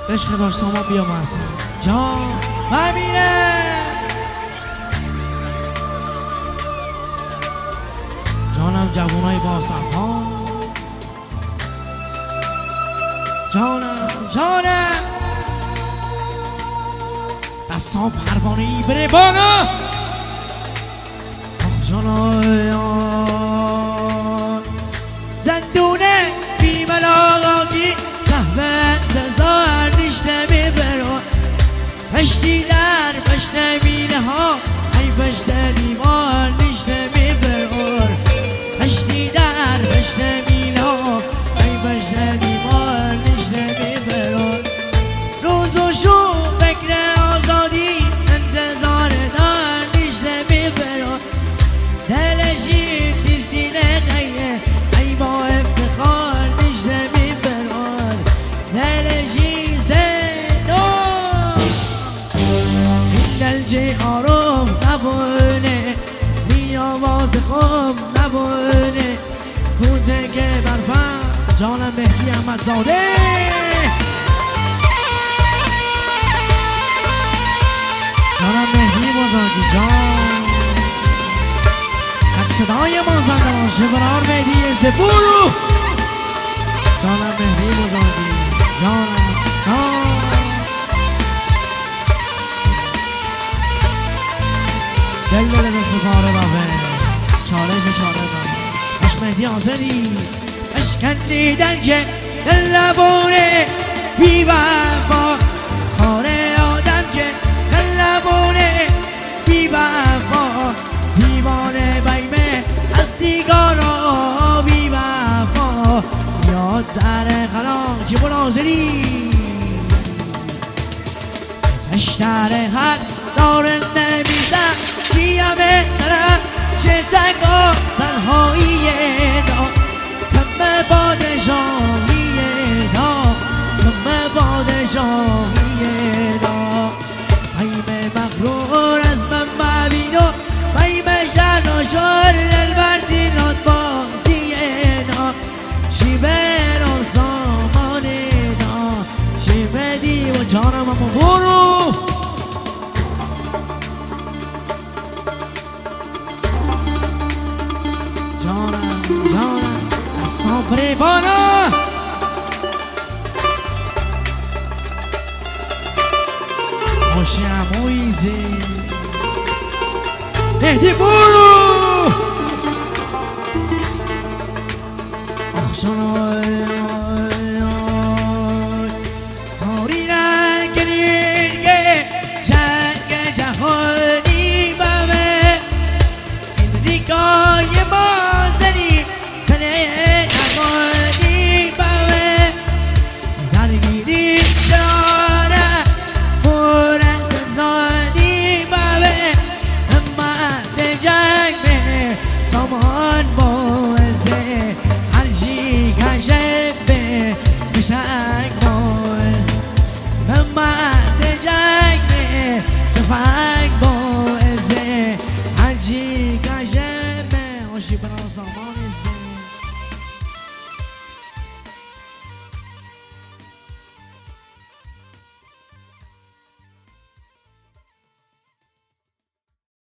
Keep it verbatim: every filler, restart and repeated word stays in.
عشق داشتم ما بیا محسن جان همینه. جانم جوانای با صفا، جانم جانم دستان پروانه‌ای بره بالا. آخ جانایان زندونه بی ملاقاتی صحبه انتظار نشته میبرون پشتی در پشت مینه ها ای پشت دیوار نشته میبرون پشتی در پشت مینه ها ای پشت دیوار نشته میبرون روز و شو فکر آزادی انتظار دار نشته میبرون دلشی تی سینه قیه ای با افتخار نشته میبرون دلشی زنو این دلچه آروم نبونه بی آواز خوب نبونه کوته که برفن جانم مهدی احمدزاده جانم مهدی بزرگی جان حق صدای ما زنده باشه برار مهدی زبورو جانم مهدی بزرگی جانم جان دل بده به سپاره بابه چالش چاله بابه باش مهدی آزدی اشکندی دل که دل لبونه بی وفا خاره آدم که دل لبونه بی وفا دیوانه بیمه از سیگارا بی وفا یاد در خلام که بلازری اشتر حق داره نمیزن بیامه سرم چه تکا تنهاییه دا کم پادشاهیه دا کم پادشاهیه دا بیمه مغرور از من مبین و بیمه شر و شر دلبردی راد بازیه دا شیبه را سامانه دا شیبه دی و جانم اما برو جانم جانم دستان پریبانا خوشی امویزی مهدی برو آخ جانای تاری نگرینگه جنگ جهانی بمه این ریکای ما زنی زنه نگانی بمه درگیری شانه پر زندانی بمه اما ده جنگ به سامان بازه هر چی کشه به کشنگ بازه اما ده جنگ به تفنگ بازه هر چی کشه به آشی برا سامان